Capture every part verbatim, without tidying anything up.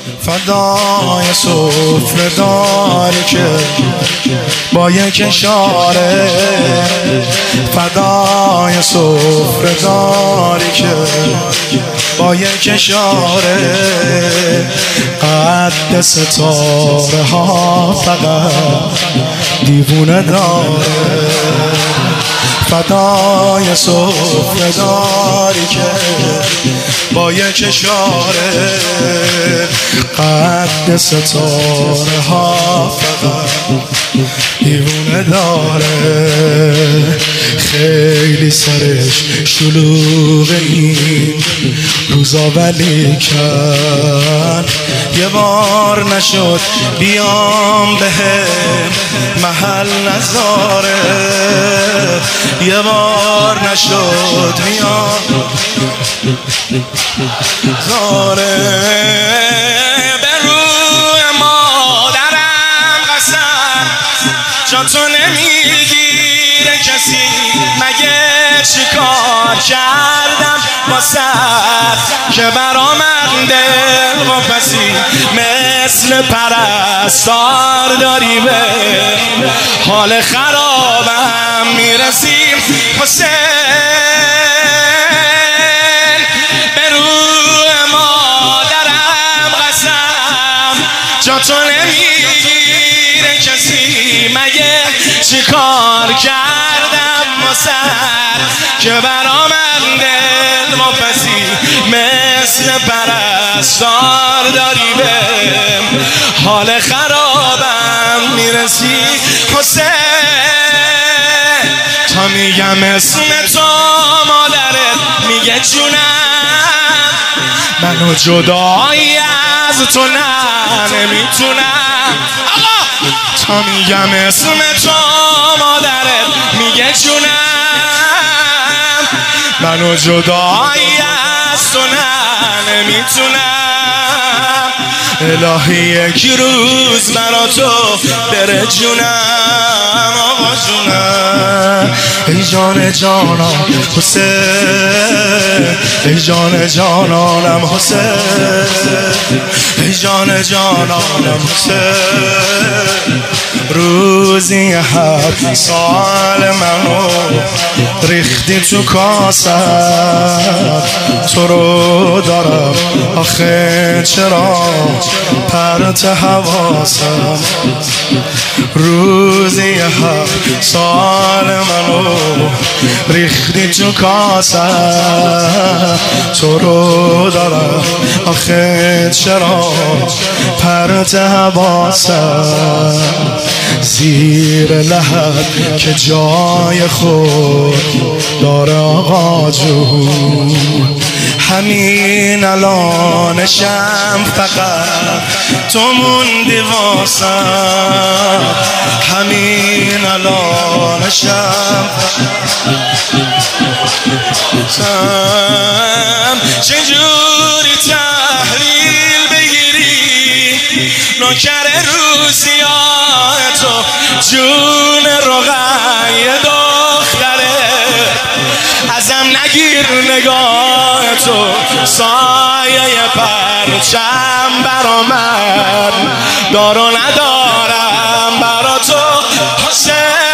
فدای سفره داری که با یک اشاره، فدای سفره داری که با یک اشاره قد ستاره ها فقط دیوونه داره. فدای سفره داری که با یک اشاره قد ستاره ها فقط دیوونه داره. خیلی سرش شلوغ این روزا ولی کن یه بار نشد بیام به محل نذاره، یه بار نشد بیام زاره. به روی مادرم قسم جا تو نمیگیره کسی، مگه چیکار کردم واسه که برآمد دل و پسی. مثل پرستار داری به حال خرابم میرسیم حسین. به روی مادرم قسم جا تو نمیگیره کسی، مگه چیکار کردم واسه که برآمد دل و پسی. مثل پرستار داری به حال خرابم میرسی حسین. تا میگم اسم تو مادرت میگه جونم، منو جدایی از تو نه نمیتونم. آقا تا میگم اسم تو مادرت میگه جونم، منو جدایی از تو نه نمیتونم. الهی یک روز برا تو بره جونم، آقا جونم. ای جان جانم حسین، ای جان جانانم حسین، ای جان جانانم حسین. روزی هر سال منو ریختی تو کاسه، تو رو دارم آخه چرا پرت حواسم. روزی هر سال منو ریختی تو کاسه، تو رو دارم آخه چرا پرت حواسم. زیر لحد که جای خود داره آقا جون، همین الانشم فقط تو موندی واسم. همین الانشم چجوری تحویل بگیری نوکر روزیای تو، جون رقیه دختره. ازم نگیر نگاه تو، سایه پرچم برآمد، دارو ندارم برا تو حسین.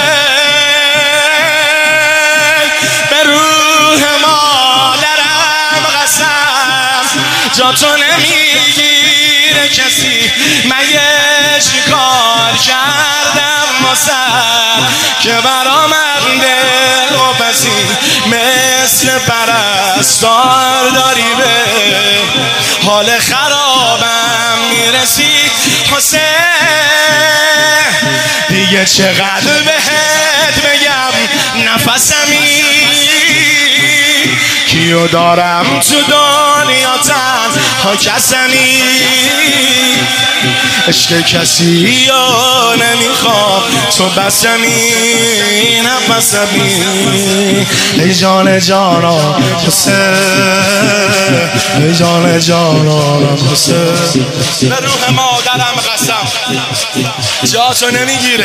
به روح مادرم قسم جا تو نمیگیره کسی، مگه چیکار کردم واسه که برآمد دل و پسی. مثل پرستار داری به حال خرابم میرسی حسین. دیگه چقدر بهت بگم نفسمی، کیو دارم تو دنیا تنها کسمی. عشق کسی یا نمیخوام تو بسمی نفسمی. ای جان جانا حسین، ای جان جانانم حسین. به روح مادرم قسم جا تو نمیگیره.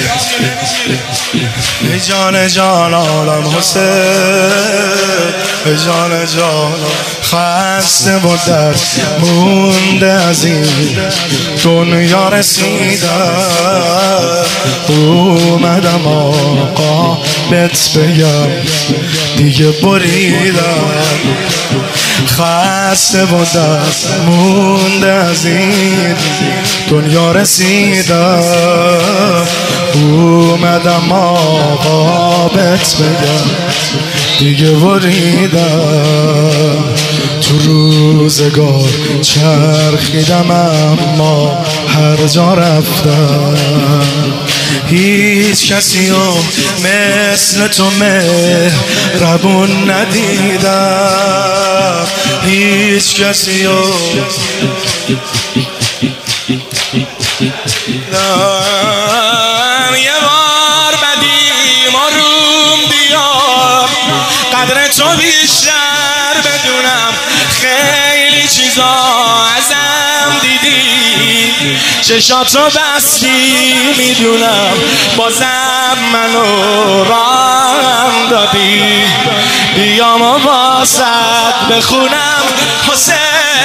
ای جان جانانم حسین، ای جان جانانم خسته و در مونده از این دنیا رسیدم. اومدم آقا بهت بگم دیگه بریدم. خسته و در مونده از این دنیا رسیدم. اومدم آقا بهت بگم دیگه بریدم. تو روزگار چرخیدم اما هر جا رفتم هیچ کسی رو مثل تو مهربون ندیدم. هیچ کسی رو یه بار بدیم آروم بیار قدر تو بیشتر بدونم. خیلی چیزا ازم دیدی چشاتو بستی میدونم بازم منو رام دادی. بیام و واسط بخونم حسین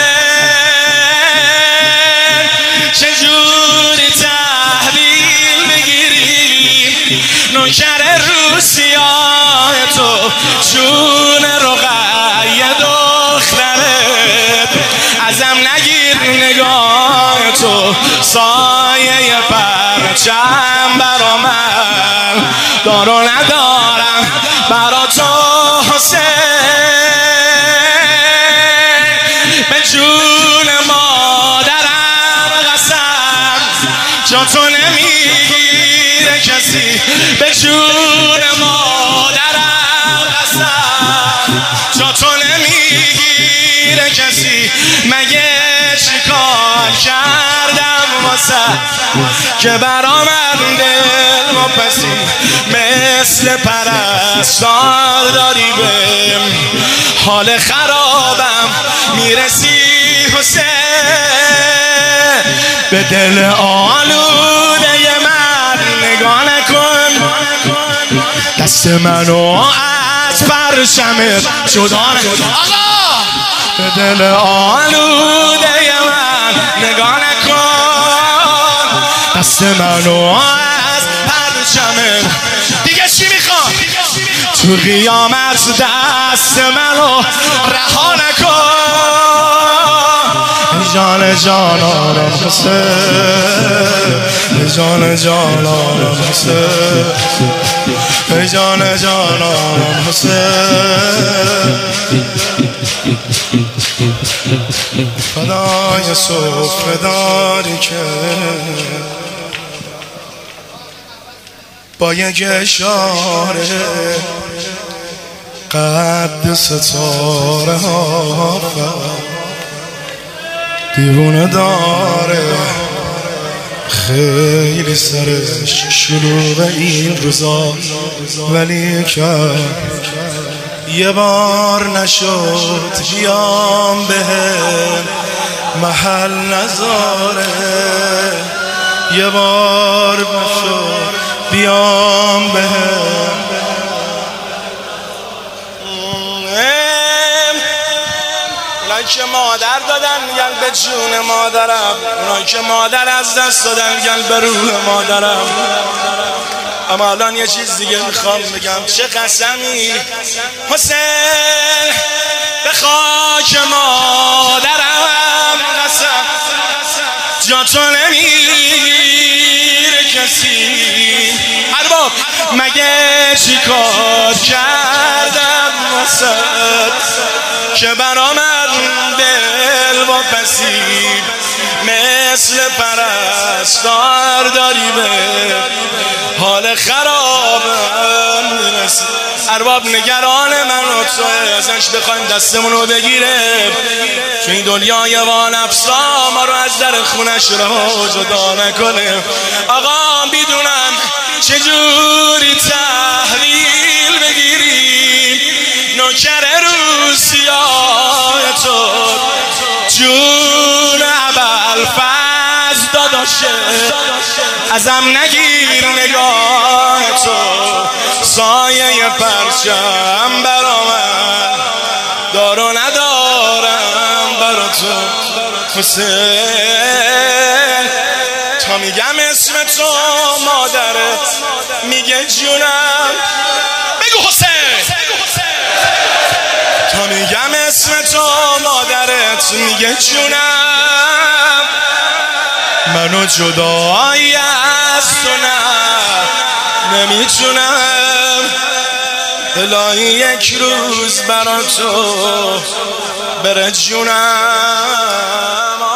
چجوری تحویل بگیریم نوکر روسیای تو چون رقیه دخترت. ازم نگیر نگاه تو سایه پرچم برا من دار و ندارم برا تو حسین. به جون مادرم قسم جا تو نمیگیره کسی. به جون مادرم قسم جا تو نمیگیره کسی. مگه چیکار کردم واسه که برام دل مپسی مثل پرستار داری به حال خرابم میرسی حسین. به دل آلوده من نگاه نکن دست منو از پرچمت جدا نکن. آقا به دل آلوده من نگاه نکن دست منو از پرچمت. دیگه چی میخوام تو قیامت دست منو رها نکن. جان جانانم حسین جان جانانم حسین جان جانانم حسین. فدای صفر داری که با یک اشاره قد ستاره ها دیوونه داره. خیلی سرش شلوغ این روزا ولی که یه بار نشد بیام بهم محل نذاره. یه بار نشد بیام بهم اونایی که مادر دادن میگن به جون مادرم. اونایی که مادر از دست دادن میگن به روح مادرم. اما الان یه چیز دیگه میخوام بگم. چه قسمی حسین به خاک مادرم قسم جا تو نمیره کسی. ارباب مگه چی کار کردم واسه که برا من دل واپسی مثل پرستار داری به حال خرابم میرسی. ارباب نگران من و توه ازش بخوایم دستمونو بگیره چون این دنیای وانفسا ما رو از در خونش رو جدا نکنه. آقا میدونم چجوری تحویل بگیریم نوکر روسیای تو جون ابوالفضل داداشه. ازم نگیر نگاه تو سایه پرچم برا من دار و ندار تو حسین، تا میگم اسم تو مادرت میگه جونم. بگو حسین. تا میگم اسم تو مادرت میگه جونم. منو جدایی از تو نه نمیتونم. الهی یک روز برا تو بره جونم.